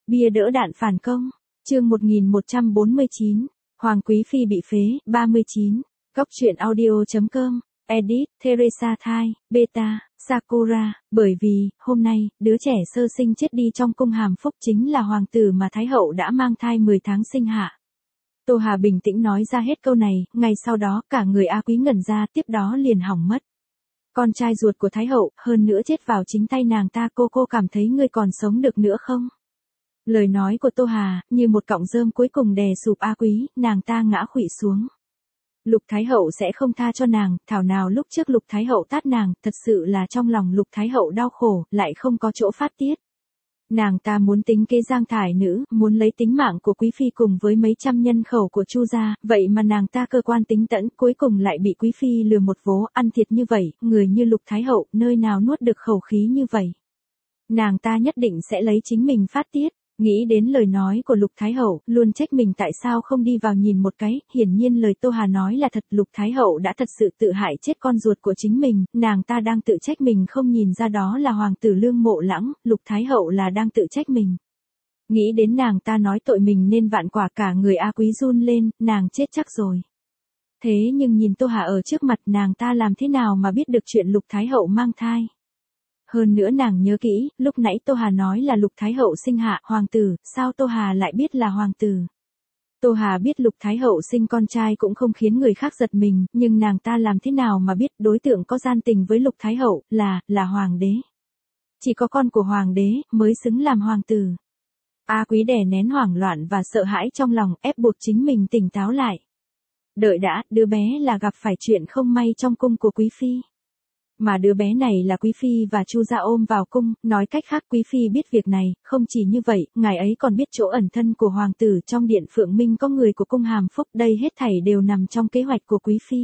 Bia đỡ đạn phản công. Chương 1149. Hoàng Quý Phi bị phế. 39. Góc truyện audio.com. Edit, Teresa Thai, Beta, Sakura. Bởi vì, hôm nay, đứa trẻ sơ sinh chết đi trong cung hàm phúc chính là hoàng tử mà Thái hậu đã mang thai 10 tháng sinh hạ. Tô Hà bình tĩnh nói ra hết câu này, ngay sau đó cả người A Quý ngẩn ra, tiếp đó liền hỏng mất. Con trai ruột của Thái hậu, hơn nữa chết vào chính tay nàng ta, cô cảm thấy ngươi còn sống được nữa không? Lời nói của Tô Hà, như một cọng rơm cuối cùng đè sụp A Quý, nàng ta ngã khuỵu xuống. Lục Thái hậu sẽ không tha cho nàng, thảo nào lúc trước Lục Thái hậu tát nàng, thật sự là trong lòng Lục Thái hậu đau khổ, lại không có chỗ phát tiết. Nàng ta muốn tính kế Giang Thải Nữ, muốn lấy tính mạng của Quý Phi cùng với mấy trăm nhân khẩu của Chu gia, vậy mà nàng ta cơ quan tính tẫn, cuối cùng lại bị Quý Phi lừa một vố, ăn thiệt như vậy, người như Lục Thái hậu, nơi nào nuốt được khẩu khí như vậy. Nàng ta nhất định sẽ lấy chính mình phát tiết. Nghĩ đến lời nói của Lục Thái hậu, luôn trách mình tại sao không đi vào nhìn một cái, hiển nhiên lời Tô Hà nói là thật, Lục Thái hậu đã thật sự tự hại chết con ruột của chính mình, nàng ta đang tự trách mình không nhìn ra đó là hoàng tử Lương Mộ Lãng, Lục Thái hậu là đang tự trách mình. Nghĩ đến nàng ta nói tội mình nên vạn quả, cả người A Quý run lên, nàng chết chắc rồi. Thế nhưng nhìn Tô Hà ở trước mặt, nàng ta làm thế nào mà biết được chuyện Lục Thái hậu mang thai. Hơn nữa nàng nhớ kỹ, lúc nãy Tô Hà nói là Lục Thái hậu sinh hạ hoàng tử, sao Tô Hà lại biết là hoàng tử? Tô Hà biết Lục Thái hậu sinh con trai cũng không khiến người khác giật mình, nhưng nàng ta làm thế nào mà biết đối tượng có gian tình với Lục Thái hậu, là hoàng đế. Chỉ có con của hoàng đế mới xứng làm hoàng tử. A Quý đè nén hoảng loạn và sợ hãi trong lòng, ép buộc chính mình tỉnh táo lại. Đợi đã, đứa bé là gặp phải chuyện không may trong cung của Quý Phi. Mà đứa bé này là Quý Phi và Chu gia ôm vào cung, nói cách khác Quý Phi biết việc này, không chỉ như vậy, ngài ấy còn biết chỗ ẩn thân của hoàng tử, trong điện Phượng Minh có người của cung hàm phúc, đây hết thảy đều nằm trong kế hoạch của Quý Phi.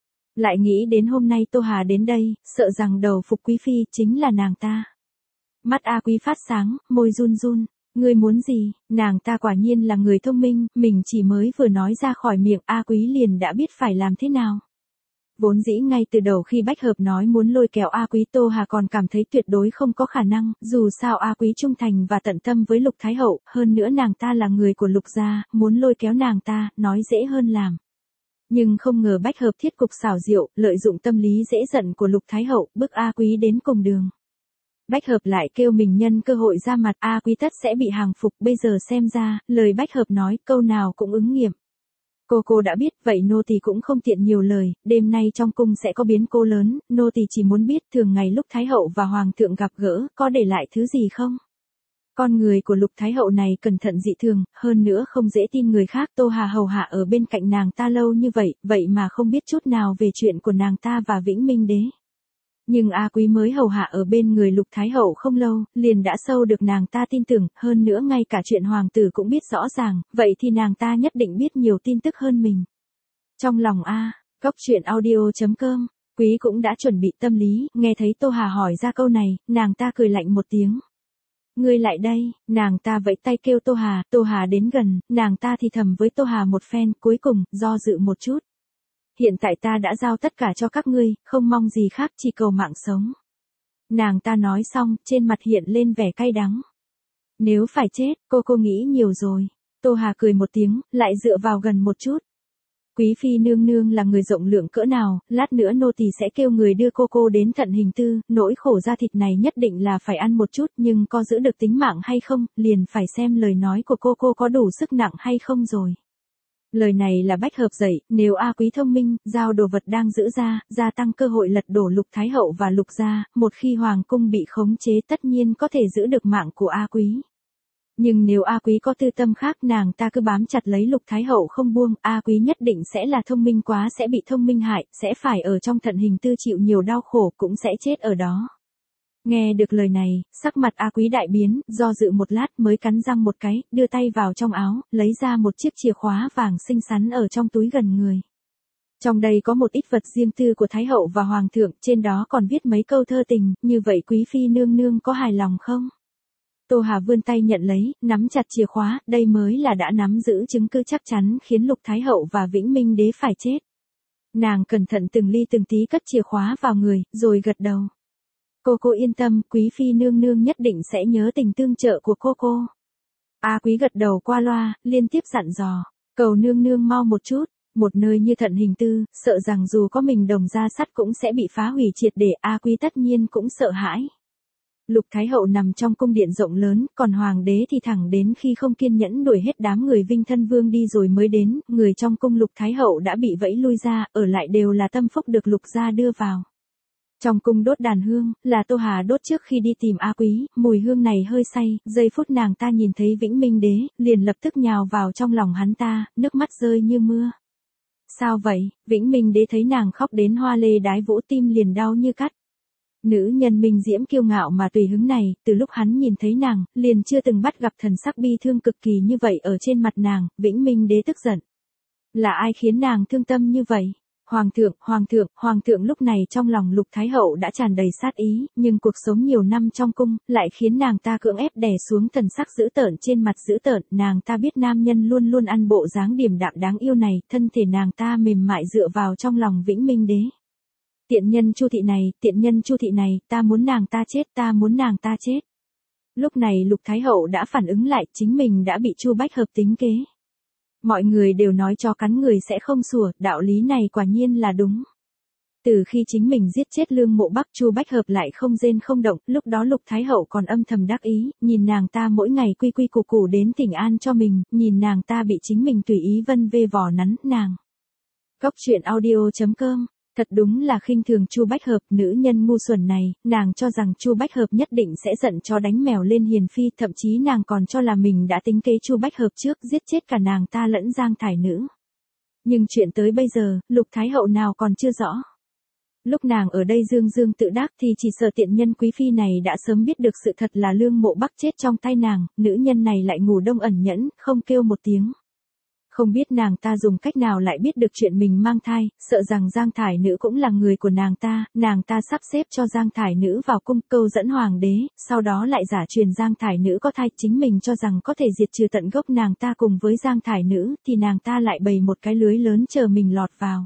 Lại nghĩ đến hôm nay Tô Hà đến đây, sợ rằng đầu phục Quý Phi chính là nàng ta. Mắt A Quý phát sáng, môi run run, ngươi muốn gì? Nàng ta quả nhiên là người thông minh, mình chỉ mới vừa nói ra khỏi miệng A Quý liền đã biết phải làm thế nào. Vốn dĩ ngay từ đầu khi Bách Hợp nói muốn lôi kéo A Quý, Tô Hà còn cảm thấy tuyệt đối không có khả năng, dù sao A Quý trung thành và tận tâm với Lục Thái hậu, hơn nữa nàng ta là người của Lục gia, muốn lôi kéo nàng ta, nói dễ hơn làm. Nhưng không ngờ Bách Hợp thiết cục xảo diệu, lợi dụng tâm lý dễ giận của Lục Thái hậu, bức A Quý đến cùng đường. Bách Hợp lại kêu mình nhân cơ hội ra mặt, A Quý tất sẽ bị hàng phục, bây giờ xem ra, lời Bách Hợp nói, câu nào cũng ứng nghiệm. Cô đã biết, vậy nô tỳ cũng không tiện nhiều lời, đêm nay trong cung sẽ có biến cố lớn, nô tỳ chỉ muốn biết thường ngày lúc Thái hậu và Hoàng thượng gặp gỡ, có để lại thứ gì không? Con người của Lục Thái hậu này cẩn thận dị thường, hơn nữa không dễ tin người khác. Tô Hà hầu hạ ở bên cạnh nàng ta lâu như vậy mà không biết chút nào về chuyện của nàng ta và Vĩnh Minh đế. Nhưng A Quý mới hầu hạ ở bên người Lục Thái hậu không lâu, liền đã sâu được nàng ta tin tưởng, hơn nữa ngay cả chuyện hoàng tử cũng biết rõ ràng, vậy thì nàng ta nhất định biết nhiều tin tức hơn mình. Trong lòng Góc truyện audio.com, Quý cũng đã chuẩn bị tâm lý, nghe thấy Tô Hà hỏi ra câu này, nàng ta cười lạnh một tiếng. Ngươi lại đây, nàng ta vẫy tay kêu Tô Hà đến gần, nàng ta thì thầm với Tô Hà một phen, cuối cùng, do dự một chút. Hiện tại ta đã giao tất cả cho các ngươi, không mong gì khác, chỉ cầu mạng sống. Nàng ta nói xong, trên mặt hiện lên vẻ cay đắng. Nếu phải chết, cô nghĩ nhiều rồi. Tô Hà cười một tiếng, lại dựa vào gần một chút. Quý Phi nương nương là người rộng lượng cỡ nào, lát nữa nô tỳ sẽ kêu người đưa cô đến Thận Hình Tư, nỗi khổ da thịt này nhất định là phải ăn một chút, nhưng có giữ được tính mạng hay không, liền phải xem lời nói của cô có đủ sức nặng hay không rồi. Lời này là Bách Hợp dạy, nếu A Quý thông minh, giao đồ vật đang giữ ra, gia tăng cơ hội lật đổ Lục Thái hậu và Lục gia, một khi hoàng cung bị khống chế tất nhiên có thể giữ được mạng của A Quý. Nhưng nếu A Quý có tư tâm khác, nàng ta cứ bám chặt lấy Lục Thái hậu không buông, A Quý nhất định sẽ là thông minh quá, sẽ bị thông minh hại, sẽ phải ở trong Thận Hình Tư chịu nhiều đau khổ, cũng sẽ chết ở đó. Nghe được lời này, sắc mặt A Quý đại biến, do dự một lát mới cắn răng một cái, đưa tay vào trong áo, lấy ra một chiếc chìa khóa vàng xinh xắn ở trong túi gần người. Trong đây có một ít vật riêng tư của Thái hậu và Hoàng thượng, trên đó còn viết mấy câu thơ tình, như vậy Quý Phi nương nương có hài lòng không? Tô Hà vươn tay nhận lấy, nắm chặt chìa khóa, đây mới là đã nắm giữ chứng cứ chắc chắn khiến Lục Thái hậu và Vĩnh Minh đế phải chết. Nàng cẩn thận từng ly từng tí cất chìa khóa vào người, rồi gật đầu. Cô yên tâm, Quý Phi nương nương nhất định sẽ nhớ tình tương trợ của cô. A Quý gật đầu qua loa, liên tiếp dặn dò, cầu nương nương mau một chút, một nơi như Thận Hình Tư, sợ rằng dù có mình đồng ra sắt cũng sẽ bị phá hủy triệt để, A Quý tất nhiên cũng sợ hãi. Lục Thái Hậu nằm trong cung điện rộng lớn, còn Hoàng đế thì thẳng đến khi không kiên nhẫn đuổi hết đám người Vinh Thân Vương đi rồi mới đến, người trong cung Lục Thái Hậu đã bị vẫy lui ra, ở lại đều là tâm phúc được Lục gia đưa vào. Trong cung đốt đàn hương, là Tô Hà đốt trước khi đi tìm A Quý, mùi hương này hơi say, giây phút nàng ta nhìn thấy Vĩnh Minh Đế, liền lập tức nhào vào trong lòng hắn ta, nước mắt rơi như mưa. Sao vậy? Vĩnh Minh Đế thấy nàng khóc đến hoa lê đái vũ, tim liền đau như cắt. Nữ nhân Minh Diễm kiêu ngạo mà tùy hứng này, từ lúc hắn nhìn thấy nàng, liền chưa từng bắt gặp thần sắc bi thương cực kỳ như vậy ở trên mặt nàng. Vĩnh Minh Đế tức giận. Là ai khiến nàng thương tâm như vậy? Hoàng thượng lúc này trong lòng Lục Thái Hậu đã tràn đầy sát ý, nhưng cuộc sống nhiều năm trong cung, lại khiến nàng ta cưỡng ép đè xuống thần sắc dữ tợn trên mặt dữ tợn, nàng ta biết nam nhân luôn luôn ăn bộ dáng điềm đạm đáng yêu này, thân thể nàng ta mềm mại dựa vào trong lòng Vĩnh Minh Đế. Tiện nhân Chu thị này, ta muốn nàng ta chết. Lúc này Lục Thái Hậu đã phản ứng lại, chính mình đã bị Chu Bách Hợp tính kế. Mọi người đều nói cho cắn người sẽ không sủa, đạo lý này quả nhiên là đúng. Từ khi chính mình giết chết Lương Mộ Bắc, Chu Bách Hợp lại không rên không động, lúc đó Lục Thái Hậu còn âm thầm đắc ý, nhìn nàng ta mỗi ngày quy quy củ củ đến thỉnh an cho mình, nhìn nàng ta bị chính mình tùy ý vân vê vò nắn nàng. Góc truyện audio.com. Thật đúng là khinh thường Chu Bách Hợp, nữ nhân ngu xuẩn này, nàng cho rằng Chu Bách Hợp nhất định sẽ giận cho đánh mèo lên hiền phi, thậm chí nàng còn cho là mình đã tính kế Chu Bách Hợp trước, giết chết cả nàng ta lẫn Giang Thải Nữ. Nhưng chuyện tới bây giờ, Lục Thái Hậu nào còn chưa rõ. Lúc nàng ở đây dương dương tự đắc thì chỉ sợ tiện nhân quý phi này đã sớm biết được sự thật là Lương Mộ Bắc chết trong tay nàng, nữ nhân này lại ngủ đông ẩn nhẫn, không kêu một tiếng. Không biết nàng ta dùng cách nào lại biết được chuyện mình mang thai, sợ rằng Giang Thải Nữ cũng là người của nàng ta sắp xếp cho Giang Thải Nữ vào cung câu dẫn hoàng đế, sau đó lại giả truyền Giang Thải Nữ có thai, chính mình cho rằng có thể diệt trừ tận gốc nàng ta cùng với Giang Thải Nữ, thì nàng ta lại bày một cái lưới lớn chờ mình lọt vào.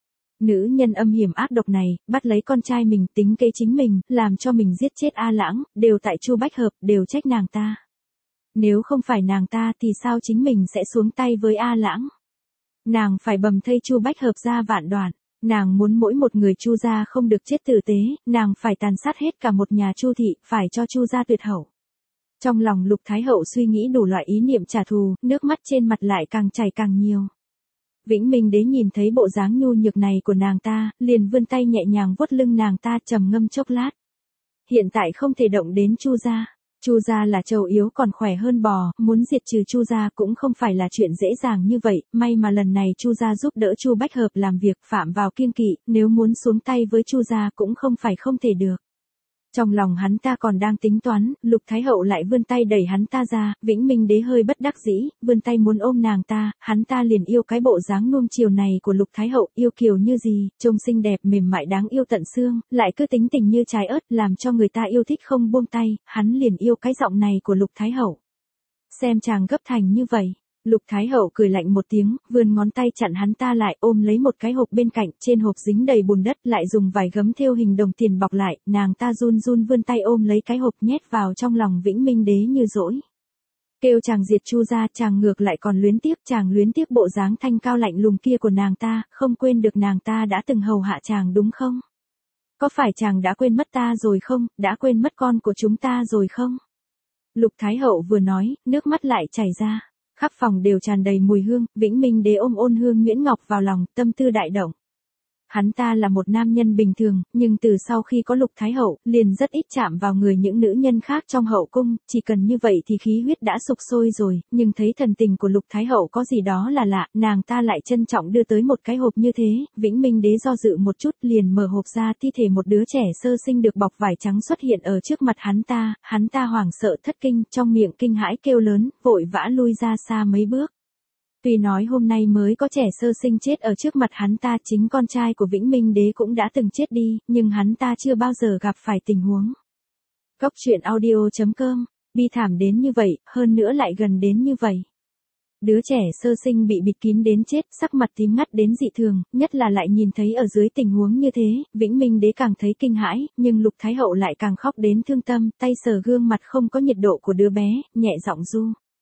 Nữ nhân âm hiểm ác độc này, bắt lấy con trai mình, tính kế chính mình, làm cho mình giết chết A Lãng, đều tại Chu Bách Hợp, đều trách nàng ta. Nếu không phải nàng ta thì sao chính mình sẽ xuống tay với A Lãng? Nàng phải bầm thây Chu Bách Hợp ra vạn đoạn, nàng muốn mỗi một người Chu gia không được chết tử tế, nàng phải tàn sát hết cả một nhà Chu thị, phải cho Chu gia tuyệt hậu. Trong lòng Lục Thái Hậu suy nghĩ đủ loại ý niệm trả thù, nước mắt trên mặt lại càng chảy càng nhiều. Vĩnh Minh Đế nhìn thấy bộ dáng nhu nhược này của nàng ta, liền vươn tay nhẹ nhàng vuốt lưng nàng ta, trầm ngâm chốc lát. Hiện tại không thể động đến Chu gia. Chu gia là trâu yếu còn khỏe hơn bò, muốn diệt trừ Chu gia cũng không phải là chuyện dễ dàng như vậy, may mà lần này Chu gia giúp đỡ Chu Bách Hợp làm việc, phạm vào kiêng kỵ, nếu muốn xuống tay với Chu gia cũng không phải không thể được. Trong lòng hắn ta còn đang tính toán, Lục Thái Hậu lại vươn tay đẩy hắn ta ra, Vĩnh Minh Đế hơi bất đắc dĩ, vươn tay muốn ôm nàng ta, hắn ta liền yêu cái bộ dáng nuông chiều này của Lục Thái Hậu, yêu kiều như gì, trông xinh đẹp mềm mại đáng yêu tận xương, lại cứ tính tình như trái ớt, làm cho người ta yêu thích không buông tay, hắn liền yêu cái giọng này của Lục Thái Hậu. Xem chàng gấp thành như vậy. Lục Thái Hậu cười lạnh một tiếng, vươn ngón tay chặn hắn ta lại, ôm lấy một cái hộp bên cạnh, trên hộp dính đầy bùn đất, lại dùng vải gấm thêu hình đồng tiền bọc lại, nàng ta run run vươn tay ôm lấy cái hộp nhét vào trong lòng Vĩnh Minh Đế như dỗi. Kêu chàng diệt Chu gia, chàng ngược lại còn luyến tiếc bộ dáng thanh cao lạnh lùng kia của nàng ta, không quên được nàng ta đã từng hầu hạ chàng đúng không? Có phải chàng đã quên mất ta rồi không, đã quên mất con của chúng ta rồi không? Lục Thái Hậu vừa nói, nước mắt lại chảy ra. Khắp phòng đều tràn đầy mùi hương, Vĩnh Minh Đế ôm ôn hương nhuyễn ngọc vào lòng, tâm tư đại động. Hắn ta là một nam nhân bình thường, nhưng từ sau khi có Lục Thái Hậu, liền rất ít chạm vào người những nữ nhân khác trong hậu cung, chỉ cần như vậy thì khí huyết đã sục sôi rồi, nhưng thấy thần tình của Lục Thái Hậu có gì đó là lạ, nàng ta lại trân trọng đưa tới một cái hộp như thế, Vĩnh Minh Đế do dự một chút liền mở hộp ra, thi thể một đứa trẻ sơ sinh được bọc vải trắng xuất hiện ở trước mặt hắn ta hoảng sợ thất kinh, trong miệng kinh hãi kêu lớn, vội vã lui ra xa mấy bước. Tuy nói hôm nay mới có trẻ sơ sinh chết ở trước mặt hắn ta, chính con trai của Vĩnh Minh Đế cũng đã từng chết đi, nhưng hắn ta chưa bao giờ gặp phải tình huống. Góc truyện audio.com, bi thảm đến như vậy, hơn nữa lại gần đến như vậy. Đứa trẻ sơ sinh bị bịt kín đến chết, sắc mặt tím ngắt đến dị thường, nhất là lại nhìn thấy ở dưới tình huống như thế, Vĩnh Minh Đế càng thấy kinh hãi, nhưng Lục Thái Hậu lại càng khóc đến thương tâm, tay sờ gương mặt không có nhiệt độ của đứa bé, nhẹ giọng ru.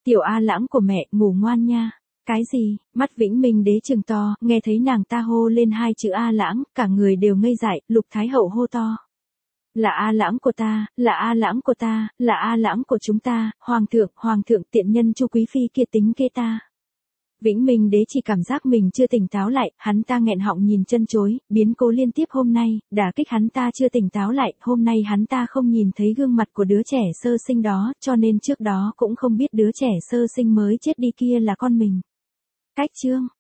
Tiểu A Lãng của mẹ, ngủ ngoan nha. Cái gì? Mắt Vĩnh Minh Đế trừng to, nghe thấy nàng ta hô lên hai chữ A Lãng, cả người đều ngây dại, Lục Thái Hậu hô to. Là A Lãng của ta, là A Lãng của ta, là A Lãng của chúng ta, hoàng thượng tiện nhân Chu Quý Phi kia tính kê ta. Vĩnh Minh Đế chỉ cảm giác mình chưa tỉnh táo lại, hắn ta nghẹn họng nhìn chân chối, biến cố liên tiếp hôm nay, đả kích hắn ta chưa tỉnh táo lại, hôm nay hắn ta không nhìn thấy gương mặt của đứa trẻ sơ sinh đó, cho nên trước đó cũng không biết đứa trẻ sơ sinh mới chết đi kia là con mình. Cách chương